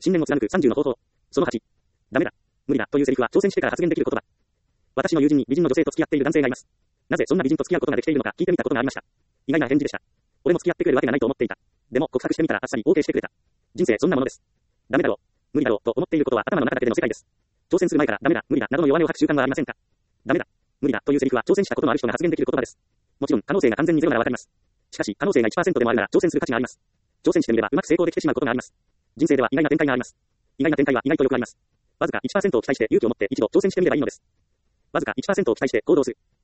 信念を貫く30の方法。その8。ダメだ。無理だ。というセリフは挑戦してから発言できる言葉。私の友人に美人の女性と付き合っている男性がいます。なぜそんな美人と付き合うことができているのか聞いてみたことがありました。意外な返事でした。俺も付き合ってくれるわけがないと思っていた。でも告白してみたらあっさり OK してくれた。人生そんなものです。ダメだろう。無理だろうと思っていることは頭の中だけでの世界です。挑戦する前からダメだ、無理だなどの弱音を吐く習慣はありませんか？ダメだ、無理だというセリフは挑戦したことのある人が発言できる言葉です。もちろん可能性が完全にゼロならわかります。しかし可能性が 1% でもあるなら挑戦する価値があります。挑戦してみればうまく成功できてしまうことがあります。人生では意外な展開があります。意外な展開は意外とよくあります。わずか 1% を期待して勇気を持って一度挑戦してみればいいのです。わずか 1% を期待して行動する。